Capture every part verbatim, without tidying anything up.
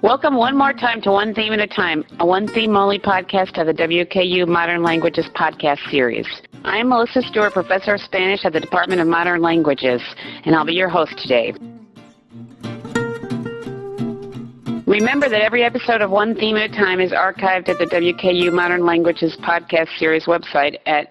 Welcome one more time to One Theme at a Time, a one theme only podcast of the W K U Modern Languages podcast series. I'm Melissa Stewart, Professor of Spanish at the Department of Modern Languages, and I'll be your host today. Remember that every episode of One Theme at a Time is archived at the W K U Modern Languages podcast series website at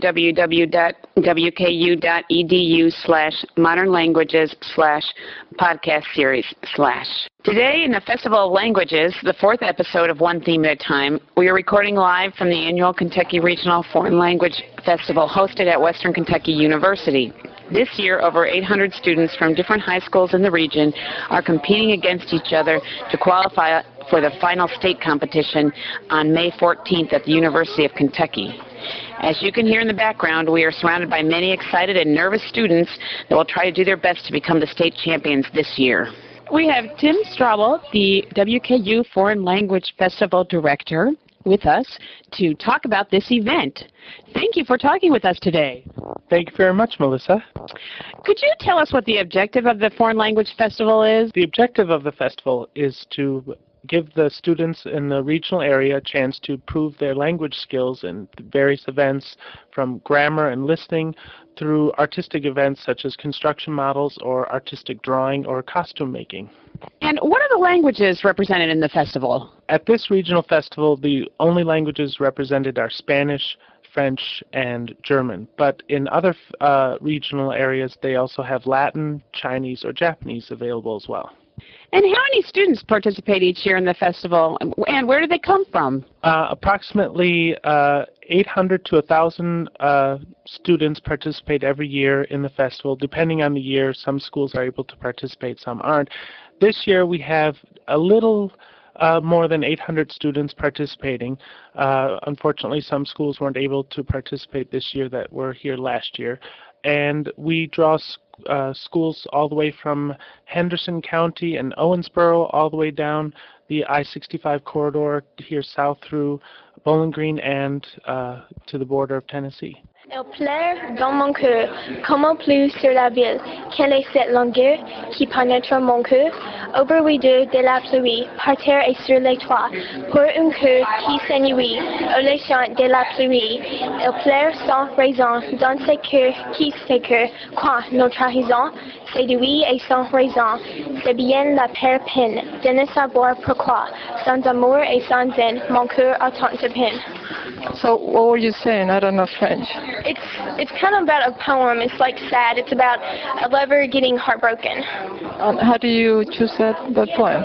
www.wku.edu slash modern languages slash podcast series slash. Today in the Festival of Languages, the fourth episode of One Theme at a Time, we are recording live from the annual Kentucky Regional Foreign Language Festival hosted at Western Kentucky University. This year, over eight hundred students from different high schools in the region are competing against each other to qualify for the final state competition on May fourteenth at the University of Kentucky. As you can hear in the background, we are surrounded by many excited and nervous students that will try to do their best to become the state champions this year. We have Tim Straubel, the W K U Foreign Language Festival Director, with us to talk about this event. Thank you for talking with us today. Thank you very much, Melissa. Could you tell us what the objective of the Foreign Language Festival is? The objective of the festival is to give the students in the regional area a chance to prove their language skills in various events, from grammar and listening through artistic events such as construction models or artistic drawing or costume making. And what are the languages represented in the festival? At this regional festival, the only languages represented are Spanish, French, and German. But in other uh, regional areas, they also have Latin, Chinese, or Japanese available as well. And how many students participate each year in the festival, and where do they come from? Uh, approximately uh, eight hundred to one thousand uh, students participate every year in the festival. Depending on the year, some schools are able to participate, some aren't. This year we have a little uh, more than eight hundred students participating. Uh, unfortunately, some schools weren't able to participate this year that were here last year. And we draw uh, schools all the way from Henderson County and Owensboro all the way down the I sixty-five corridor here south through Bowling Green and uh, to the border of Tennessee. Elle pleure dans mon cœur, comment plus sur la ville. Quelle est cette longueur qui pénètre mon cœur? Au bruit de, de la pluie, par terre et sur les toits, pour un cœur qui s'ennuie, au les chants de la pluie. Elle pleure sans raison, dans ses cœurs qui s'écœurent. Quoi, notre raison? C'est de oui et sans raison. C'est bien la père peine, de ne savoir pourquoi. Sans amour et sans haine, mon cœur a tant de peine. So what were you saying? I don't know French. It's it's kind of about a poem. It's like sad. It's about a lover getting heartbroken. Um, how do you choose that, that poem?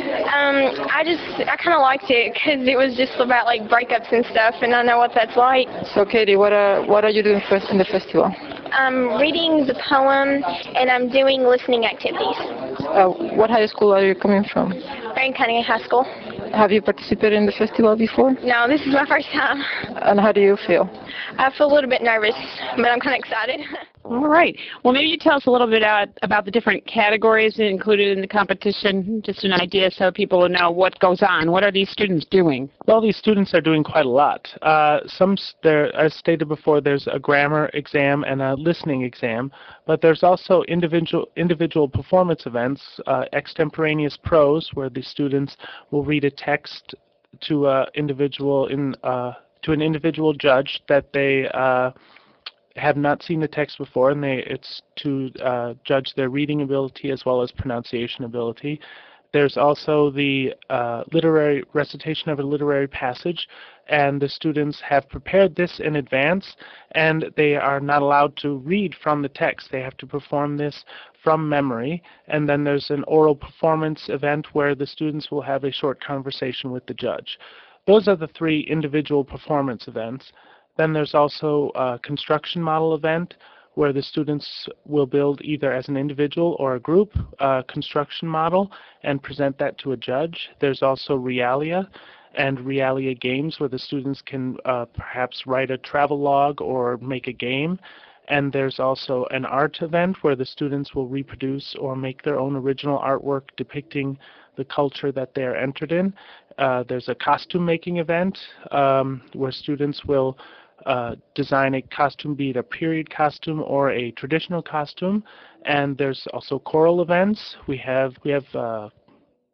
Um, I just I kind of liked it because it was just about like breakups and stuff, and I know what that's like. So Katie, what are what are you doing first in the festival? I'm reading the poem and I'm doing listening activities. Uh, what high school are you coming from? Barron Cunningham High School. Have you participated in the festival before? No, this is my first time. And how do you feel? I feel a little bit nervous, but I'm kind of excited. All right. Well, maybe you tell us a little bit about, about the different categories included in the competition, just an idea so people will know what goes on. What are these students doing? Well, these students are doing quite a lot. Uh, some, there, as stated before, there's a grammar exam and a listening exam, but there's also individual individual performance events, uh, extemporaneous prose, where the students will read a text to a individual in uh, to an individual judge that they uh, have not seen the text before, and they it's to uh, judge their reading ability as well as pronunciation ability. There's also the uh, literary recitation of a literary passage, and the students have prepared this in advance, and they are not allowed to read from the text. They have to perform this from memory, and then there's an oral performance event where the students will have a short conversation with the judge. Those are the three individual performance events. Then there's also a construction model event where the students will build either as an individual or a group uh, construction model and present that to a judge. There's also Realia and Realia games where the students can uh, perhaps write a travel log or make a game. And there's also an art event where the students will reproduce or make their own original artwork depicting the culture that they're entered in. Uh, there's a costume making event um, where students will uh, design a costume, be it a period costume or a traditional costume. And there's also choral events. We have we have uh,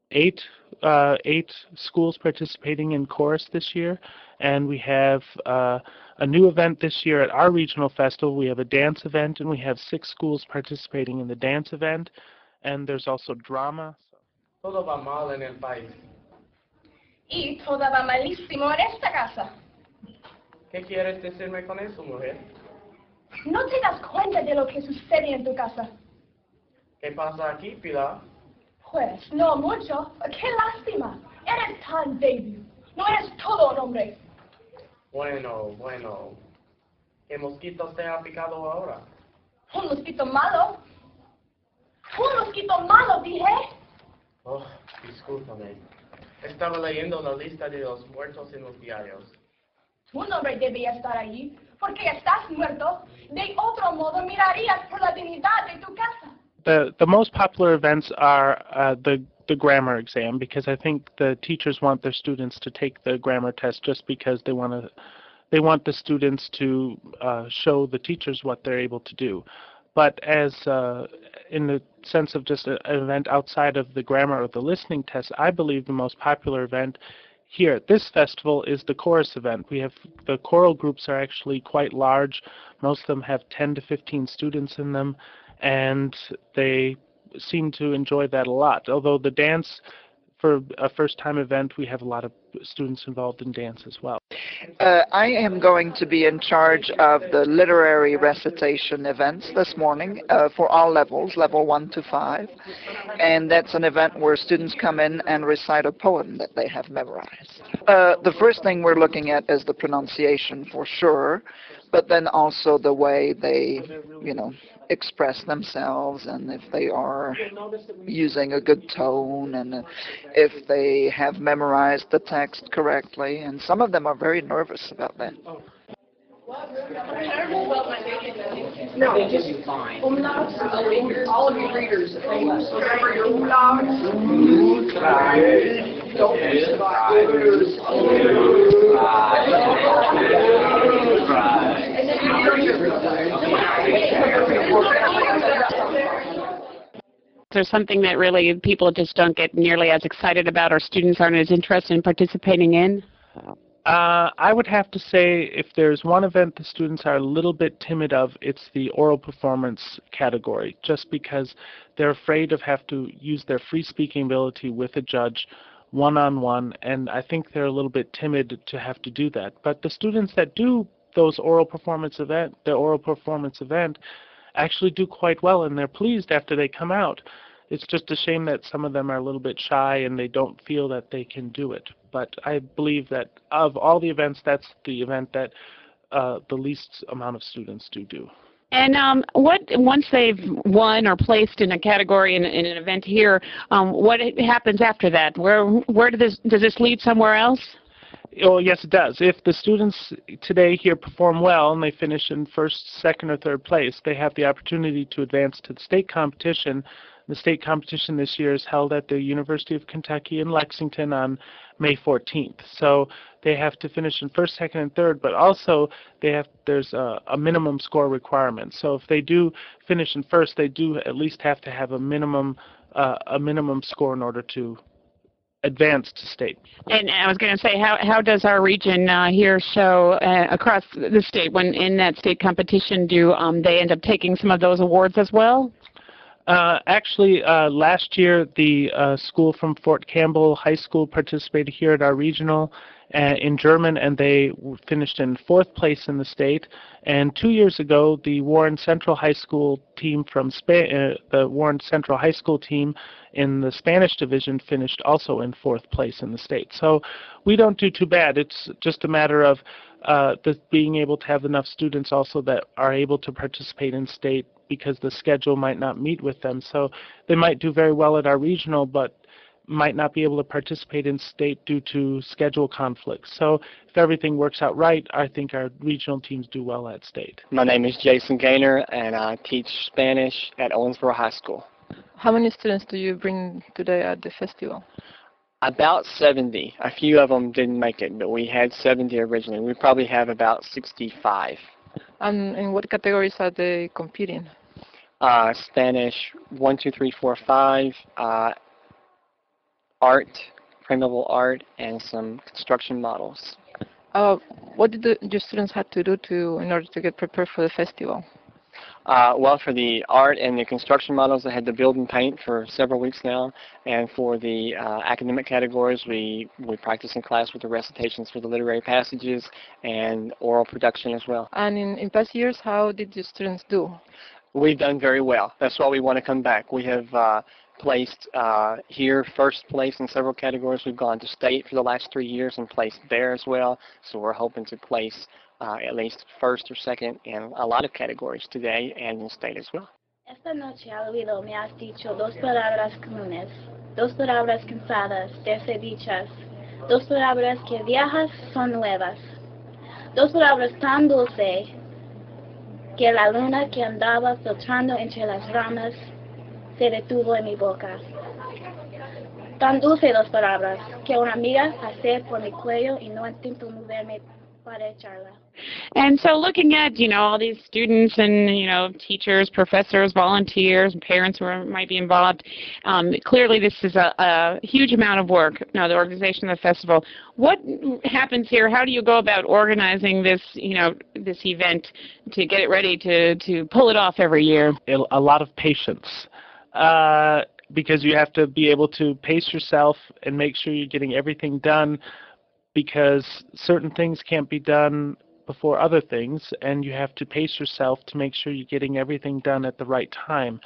eight uh, eight schools participating in chorus this year, and we have uh, a new event this year at our regional festival. We have a dance event, and we have six schools participating in the dance event, and there's also drama. Todo va mal en el país. Y todo va malísimo en esta casa. ¿Qué quieres decirme con eso, mujer? ¿No te das cuenta de lo que sucede en tu casa? ¿Qué pasa aquí, Pilar? Pues, no mucho. ¡Qué lástima! Eres tan débil. No eres todo un hombre. Bueno, bueno. ¿Qué mosquito te ha picado ahora? Un mosquito malo. Un mosquito malo, dije. Oh, discúlpame. Estaba leyendo la lista de los muertos en los diarios. Un hombre debía estar allí, porque estás muerto. De otro modo mirarías por la dignidad de tu casa. The the most popular events are uh, the the grammar exam, because I think the teachers want their students to take the grammar test just because they want to they want the students to uh, show the teachers what they're able to do. But as uh, in the sense of just a, an event outside of the grammar or the listening test, I believe the most popular event here at this festival is the chorus event. We have the choral groups are actually quite large. Most of them have ten to fifteen students in them, and they seem to enjoy that a lot. Although the dance, for a first-time event, we have a lot of students involved in dance as well. Uh, I am going to be in charge of the literary recitation events this morning uh, for all levels, level one to five. And that's an event where students come in and recite a poem that they have memorized. Uh, the first thing we're looking at is the pronunciation for sure, but then also the way they, you know, express themselves, and if they are using a good tone, and if they have memorized the text correctly. And some of them are very nervous about that. No, just fine. All of you readers, remember your umlauts. Don't There's something that really people just don't get nearly as excited about, or students aren't as interested in participating in? Uh, I would have to say if there's one event the students are a little bit timid of, it's the oral performance category, just because they're afraid of have to use their free speaking ability with a judge one-on-one, and I think they're a little bit timid to have to do that. But the students that do those oral performance event, the oral performance event, actually do quite well, and they're pleased after they come out. It's just a shame that some of them are a little bit shy and they don't feel that they can do it. But I believe that of all the events, that's the event that uh, the least amount of students do do. And um, what once they've won or placed in a category in, in an event here, um, what happens after that? Where where does this, does this lead somewhere else? Oh, yes, it does. If the students today here perform well and they finish in first, second, or third place, they have the opportunity to advance to the state competition. The state competition this year is held at the University of Kentucky in Lexington on May fourteenth. So they have to finish in first, second, and third, but also they have there's a, a minimum score requirement. So if they do finish in first, they do at least have to have a minimum uh, a minimum score in order to advance to state. And I was going to say, how how does our region uh, here show uh, across the state when in that state competition? Do um, they end up taking some of those awards as well? Uh, actually, uh, last year the uh, school from Fort Campbell High School participated here at our regional uh, in German, and they finished in fourth place in the state. And two years ago, the Warren Central High School team from Spa uh, the Warren Central High School team in the Spanish division finished also in fourth place in the state. So we don't do too bad. It's just a matter of uh, the, being able to have enough students also that are able to participate in state, because the schedule might not meet with them. So they might do very well at our regional, but might not be able to participate in state due to schedule conflicts. So if everything works out right, I think our regional teams do well at state. My name is Jason Gaynor, and I teach Spanish at Owensboro High School. How many students do you bring today at the festival? About seventy. A few of them didn't make it, but we had seventy originally. We probably have about sixty-five. And in what categories are they competing? Uh, Spanish one, two, three, four, five, uh, art, printable art, and some construction models. Uh, what did the, your students have to do to in order to get prepared for the festival? Uh, well, for the art and the construction models, I had to build and paint for several weeks now. And for the uh, academic categories, we, we practice in class with the recitations for the literary passages and oral production as well. And in, in past years, how did your students do? We've done very well. That's why we want to come back. We have uh, placed uh, here first place in several categories. We've gone to state for the last three years and placed there as well. So we're hoping to place uh, at least first or second in a lot of categories today and in state as well. Esta noche al oído me has dicho dos palabras comunes, dos palabras cansadas de ser dichas, dos palabras que viejas son nuevas, dos palabras tan dulces que la luna que andaba filtrando entre las ramas se detuvo en mi boca. Tan dulce dos palabras que una amiga pasé por mi cuello y no intento moverme para echarla. And so looking at, you know, all these students and, you know, teachers, professors, volunteers, and parents who are, might be involved, um, clearly this is a, a huge amount of work, you know, the organization of the festival. What happens here? How do you go about organizing this, you know, this event to get it ready to, to pull it off every year? A lot of patience. Uh, because you have to be able to pace yourself and make sure you're getting everything done, because certain things can't be done before other things, and you have to pace yourself to make sure you're getting everything done at the right time.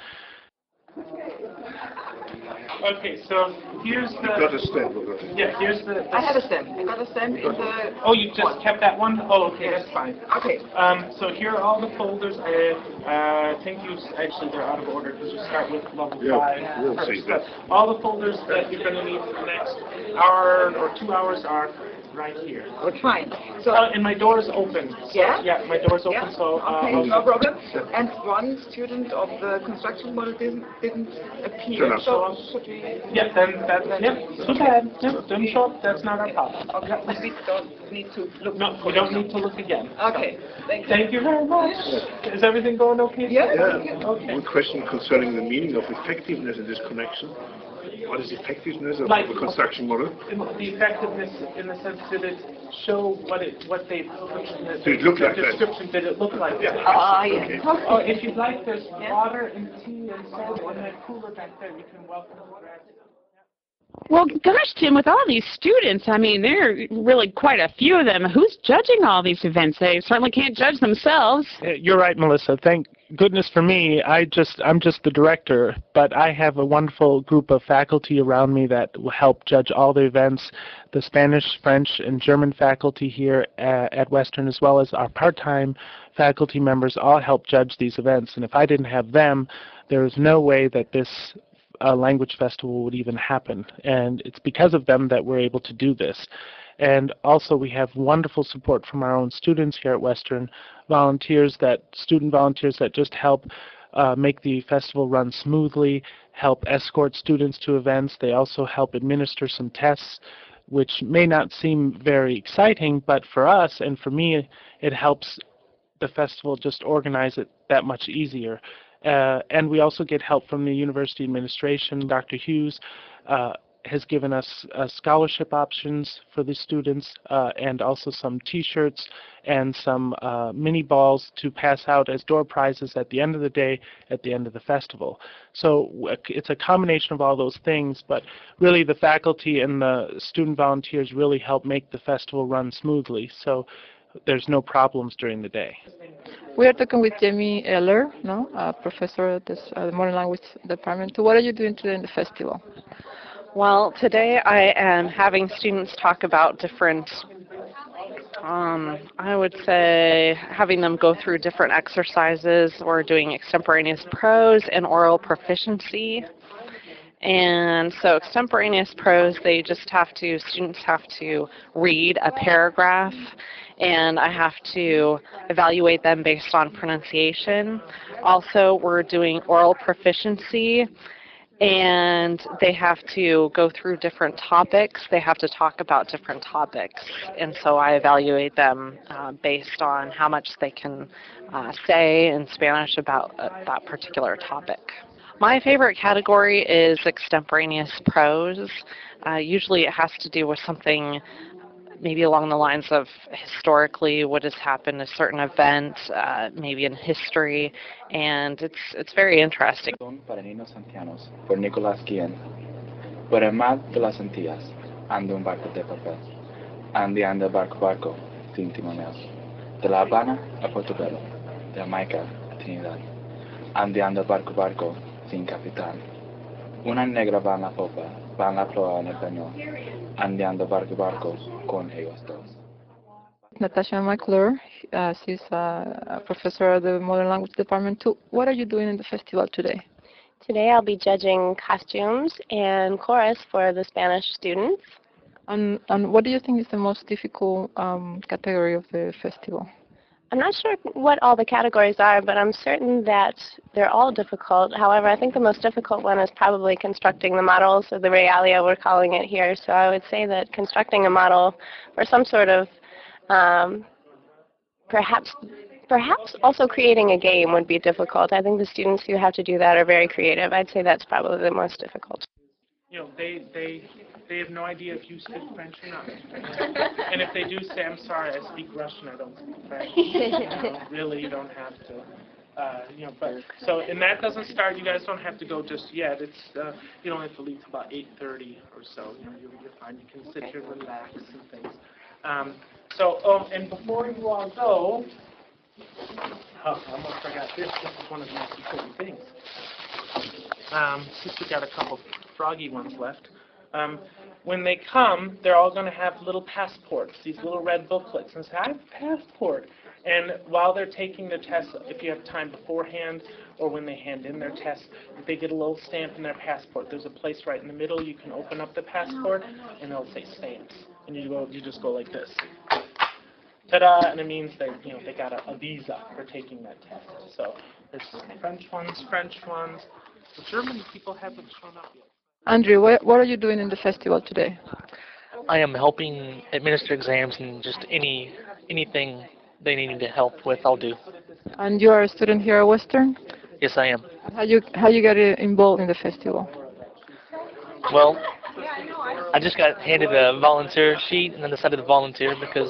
Okay, so here's the... You've got a stem. Yeah, here's the... the I have a stem. I got a stem in the... Oh, you just one. kept that one? Oh, okay, yes. That's fine. Okay. Um, so here are all the folders. I uh, think you... Actually, they're out of order because you start with level yeah, five we'll first. see that. All the folders that you're going to need for the next hour or two hours are right here. Oh, fine. So, uh, and my door is open. So, yeah? Yeah, my door is open, yeah? so... Uh, okay, I'll no problem. And one student of the construction model didn't, didn't appear, Sure. so should we... Yeah, then that's... Yeah, too bad. Yeah, didn't show up. That's not our problem. Okay, we don't need to look... No, we don't need to look again. Okay, so. thank you. Thank you very much. Is everything going okay? Yeah. yeah. Okay. One question concerning the meaning of effectiveness in this connection. What is effectiveness of like, the construction model? The effectiveness in the sense that it show what it what they the, did it look the like description that? did it look like yeah. Ah, uh, yeah. Okay. Oh, if you'd like, there's yeah. water and tea and soda in that cooler back there. You can welcome to grab it. Well, gosh, Tim, with all these students, I mean, there are really quite a few of them. Who's judging all these events? They certainly can't judge themselves. You're right, Melissa. Thank goodness for me. I just, I'm just the director, but I have a wonderful group of faculty around me that will help judge all the events. The Spanish, French, and German faculty here at, at Western, as well as our part-time faculty members, all help judge these events. And if I didn't have them, there is no way that this Uh, language festival would even happen, and it's because of them that we're able to do this. And also we have wonderful support from our own students here at Western, volunteers that student volunteers that just help uh, make the festival run smoothly, help escort students to events. They also help administer some tests, which may not seem very exciting, but for us and for me, it helps the festival just organize it that much easier. Uh, and we also get help from the university administration. Doctor Hughes uh, has given us uh, scholarship options for the students uh, and also some T-shirts and some uh, mini balls to pass out as door prizes at the end of the day, at the end of the festival. So it's a combination of all those things, but really the faculty and the student volunteers really help make the festival run smoothly. So there's no problems during the day. We are talking with Jamie Eller, no, a professor at the uh, Modern Language Department. So what are you doing today in the festival? Well, today I am having students talk about different, um, I would say, having them go through different exercises. We're doing extemporaneous prose and oral proficiency. And so extemporaneous prose, they just have to, students have to read a paragraph, and I have to evaluate them based on pronunciation. Also, we're doing oral proficiency, and they have to go through different topics. They have to talk about different topics, and so I evaluate them uh, based on how much they can uh, say in Spanish about uh, that particular topic. My favorite category is extemporaneous prose. Uh, usually it has to do with something maybe along the lines of historically what has happened, a certain event, uh, maybe in history, and it's it's very interesting. Para niños ancianos, por Nicolás Guillen. Por el mar de las Antillas, anda un barco de papel. Ande anda barco barco, sin timonel. De La Habana a Portobelo, de Jamaica a Trinidad. Ande anda barco barco, sin capitán. Una negra va en la popa, va en la proa en español. Ande anda barco barco, con ellos dos. Natasha McClure, uh, she's uh, a professor at the Modern Language Department too. What are you doing in the festival today? Today I'll be judging costumes and chorus for the Spanish students. And, and what do you think is the most difficult um, category of the festival? I'm not sure what all the categories are, but I'm certain that they're all difficult. However, I think the most difficult one is probably constructing the models, or the realia we're calling it here. So I would say that constructing a model for some sort of um, perhaps Perhaps also creating a game would be difficult. I think the students who have to do that are very creative. I'd say that's probably the most difficult. You know, they they they have no idea if you speak French or not. And if they do say, I'm sorry, I speak Russian, I don't speak French. You know, really, you don't have to. Uh, you know, but so and that doesn't start. You guys don't have to go just yet. It's uh, you don't have to leave till about eight thirty or so. You know, you're, you're fine. You can sit here, relax, and things. Um, so, oh, and before you all go. Oh, I almost forgot this. This is one of the most important things. Um, since we got a couple froggy ones left. Um, when they come, they're all going to have little passports, these little red booklets, and say, I have a passport. And while they're taking their test, if you have time beforehand or when they hand in their test, they get a little stamp in their passport. There's a place right in the middle you can open up the passport, and it'll say stamps. And you go, you just go like this. Ta-da! And it means they, you know, they got a, a visa for taking that test. So there's French ones, French ones. The German people haven't shown up yet. Andrew, what, what are you doing in the festival today? I am helping administer exams and just any anything they need to help with, I'll do. And you are a student here at Western? Yes, I am. How you how you got involved in the festival? Well, I just got handed a volunteer sheet and then decided to volunteer because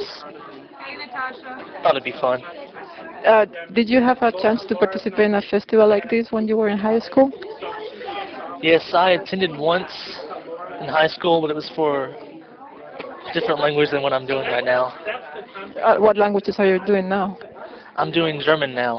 I thought it'd be fun. Uh, did you have a chance to participate in a festival like this when you were in high school? Yes, I attended once in high school, but it was for a different language than what I'm doing right now. Uh, what languages are you doing now? I'm doing German now.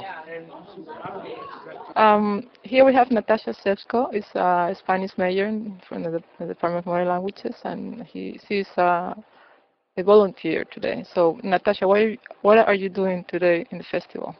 Um, here we have Natasha Sevsko, is a Spanish major from the, the Department of Modern Languages, and he she's uh, a volunteer today. So, Natasha, what are you, what are you doing today in the festival?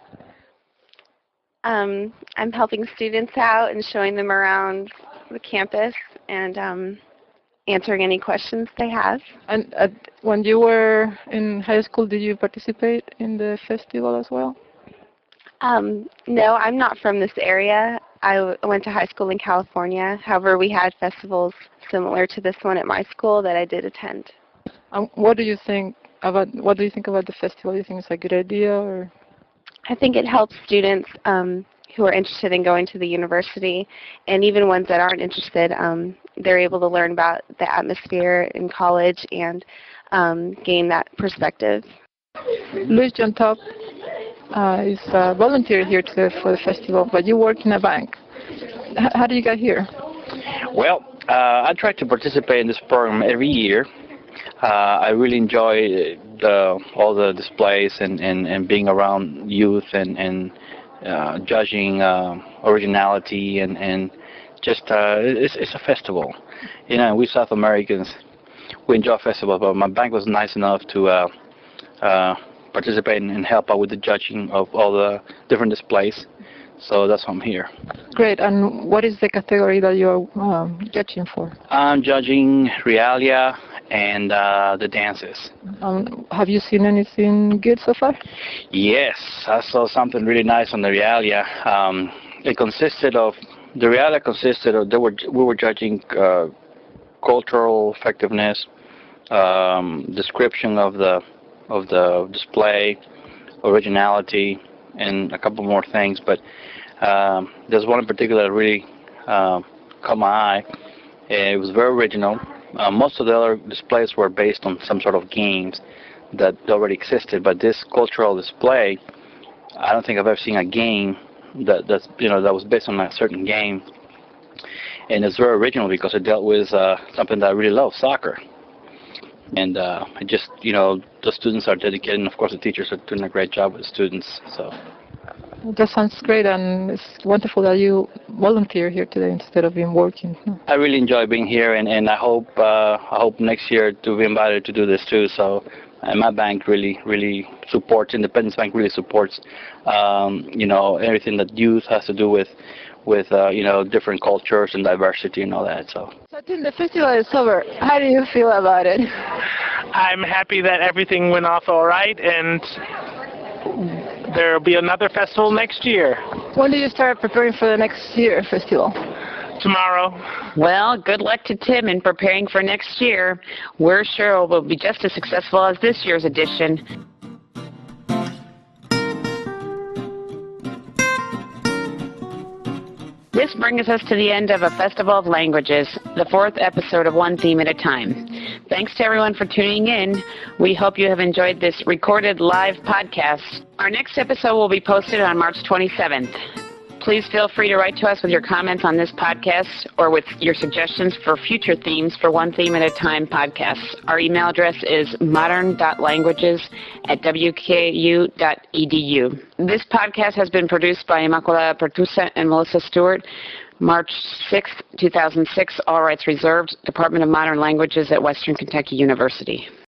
Um, I'm helping students out and showing them around the campus and um, answering any questions they have. And uh, when you were in high school, did you participate in the festival as well? Um, no, I'm not from this area. I w went to high school in California. However, we had festivals similar to this one at my school that I did attend. Um, what do you think about what do you think about the festival? Do you think it's a good idea, or? I think it helps students um, who are interested in going to the university, and even ones that aren't interested. Um, they're able to learn about the atmosphere in college and um, gain that perspective. Luis John Top uh, is a volunteer here to, for the festival, but you work in a bank. H how do you get here? Well, uh, I try to participate in this program every year. Uh, I really enjoy the, all the displays and, and, and being around youth and, and uh, judging uh, originality and, and just uh, it's, it's a festival. You know, we South Americans, we enjoy festivals, but my bank was nice enough to uh, uh, participate and help out with the judging of all the different displays. So that's why I'm here. Great. And what is the category that you're um, judging for? I'm judging realia and uh, the dances. Um, have you seen anything good so far? Yes, I saw something really nice on the realia. Um, it consisted of, the realia consisted of, they were, we were judging uh, cultural effectiveness, um, description of the, of the display, originality, and a couple more things, but um, there's one in particular that really uh, caught my eye. It was very original. Uh, most of the other displays were based on some sort of games that already existed, but this cultural display, I don't think I've ever seen a game that that's you know that was based on a certain game, and it's very original because it dealt with uh, something that I really love, soccer. And uh, I just you know the students are dedicated, and of course the teachers are doing a great job with the students. So. That sounds great, and it's wonderful that you volunteer here today instead of being working. I really enjoy being here, and, and I hope uh, I hope next year to be invited to do this too. So, and my bank really really supports. Independence Bank really supports, um, you know, everything that youth has to do with with uh, you know different cultures and diversity and all that. So. So, Tim, the festival is over. How do you feel about it? I'm happy that everything went off all right, and there will be another festival next year. When do you start preparing for the next year festival? Tomorrow. Well, good luck to Tim in preparing for next year. We're sure it will be just as successful as this year's edition. This brings us to the end of A Festival of Languages, the fourth episode of One Theme at a Time. Thanks to everyone for tuning in. We hope you have enjoyed this recorded live podcast. Our next episode will be posted on March twenty-seventh. Please feel free to write to us with your comments on this podcast or with your suggestions for future themes for One Theme at a Time podcasts. Our email address is modern dot languages at w k u dot e d u. This podcast has been produced by Immaculada Pertusa and Melissa Stewart. March sixth, two thousand six, all rights reserved, Department of Modern Languages at Western Kentucky University.